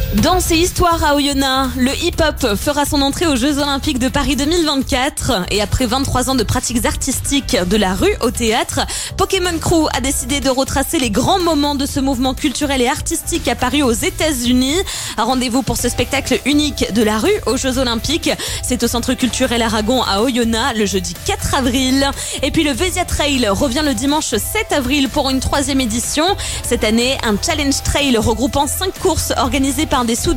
Danse et histoire à Oyonnax, le hip-hop fera son entrée aux Jeux Olympiques de Paris 2024. Et après 23 ans de pratiques artistiques de la rue au théâtre, Pokémon Crew a décidé de retracer les grands moments de ce mouvement culturel et artistique apparu aux États-Unis. Rendez-vous pour ce spectacle unique de la rue aux Jeux Olympiques. C'est au Centre culturel Aragon à Oyonnax le jeudi 4 avril. Et puis le Vésia Trail revient le dimanche 7 avril pour une 3e édition. Cette année, un challenge trail regroupant 5 courses organisées par des soudeurs